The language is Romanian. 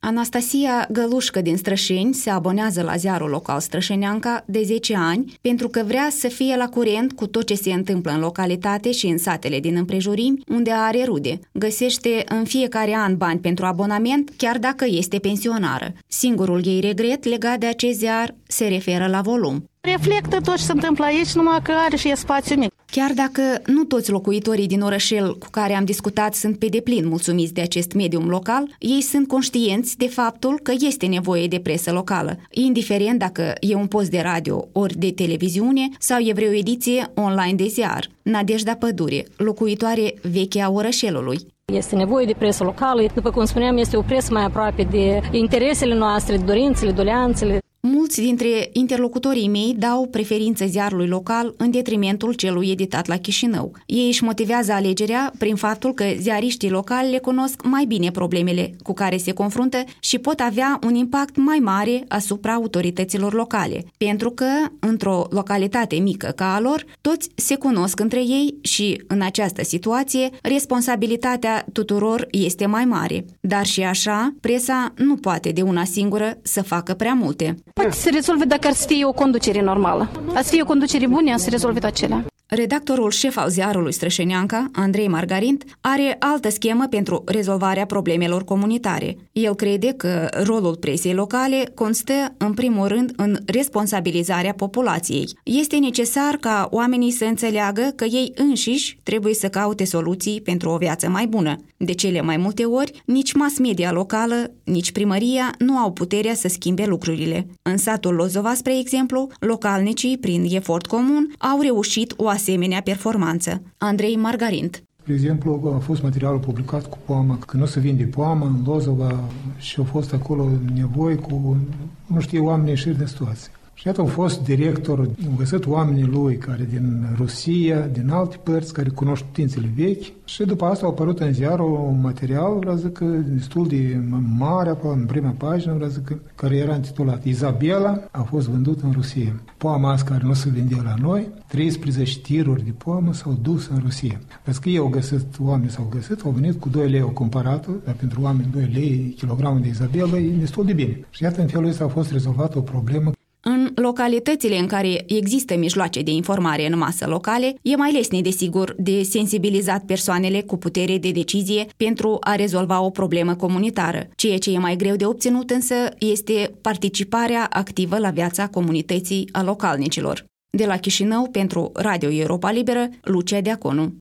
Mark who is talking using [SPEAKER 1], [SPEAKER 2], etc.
[SPEAKER 1] Anastasia Gălușcă din Strășeni se abonează la ziarul local Strășeneanca de 10 ani pentru că vrea să fie la curent cu tot ce se întâmplă în localitate și în satele din împrejurimi, unde are rude. Găsește în fiecare an bani pentru abonament, chiar dacă este pensionară. Singurul ei regret legat de acest ziar se referă la volum.
[SPEAKER 2] Reflectă tot ce se întâmplă aici, numai că are și spațiu mic.
[SPEAKER 1] Chiar dacă nu toți locuitorii din orășel cu care am discutat sunt pe deplin mulțumiți de acest medium local, ei sunt conștienți de faptul că este nevoie de presă locală, indiferent dacă e un post de radio ori de televiziune sau e vreo ediție online de ziar. Nadejda Pădure, locuitoare veche a orășelului.
[SPEAKER 3] Este nevoie de presă locală, după cum spuneam, este o presă mai aproape de interesele noastre, dorințele, doleanțele.
[SPEAKER 1] Mulți dintre interlocutorii mei dau preferință ziarului local în detrimentul celui editat la Chișinău. Ei își motivează alegerea prin faptul că ziariștii locali le cunosc mai bine problemele cu care se confruntă și pot avea un impact mai mare asupra autorităților locale. Pentru că, într-o localitate mică ca a lor, toți se cunosc între ei și, în această situație, responsabilitatea tuturor este mai mare. Dar și așa, presa nu poate de una singură să facă prea multe.
[SPEAKER 2] Poate se rezolve dacă ar să fie o conducere normală. Ar să fie o conducere bună, ar să rezolve tot acelea.
[SPEAKER 1] Redactorul șef al ziarului Strășeneanca, Andrei Margarint, are altă schemă pentru rezolvarea problemelor comunitare. El crede că rolul presei locale constă, în primul rând, în responsabilizarea populației. Este necesar ca oamenii să înțeleagă că ei înșiși trebuie să caute soluții pentru o viață mai bună. De cele mai multe ori, nici mass media locală, nici primăria nu au puterea să schimbe lucrurile. În satul Lozova, spre exemplu, localnicii, prin efort comun, au reușit o asemenea performanță. Andrei Margarint.
[SPEAKER 4] De exemplu, a fost materialul publicat cu poamă, că nu se vinde poamă în Lozova și a fost acolo nevoie cu, nu știu, oamenii ieșiri de situație. Și iată, a fost director, au găsit oamenii lui care din Rusia, din alte părți, care cunosc științele vechi și după asta a apărut în ziar un material, vreau zic, destul de mare, în prima pagină, vreau zic, care era intitulat Izabela a fost vândut în Rusia. Poama asta care nu se vindea la noi, 13 tiruri de poamă s-au dus în Rusia. Pentru că ei au găsit, oamenii s-au găsit, au venit cu 2 lei, au cumpărat, dar pentru oameni 2 lei kilogramul de Izabela e destul de bine. Și iată, în felul ăsta a fost rezolvată o problemă.
[SPEAKER 1] În localitățile în care există mijloace de informare în masă locale, e mai lesne, desigur, de sensibilizat persoanele cu putere de decizie pentru a rezolva o problemă comunitară. Ceea ce e mai greu de obținut însă este participarea activă la viața comunității a localnicilor. De la Chișinău, pentru Radio Europa Liberă, Lucia Deaconu.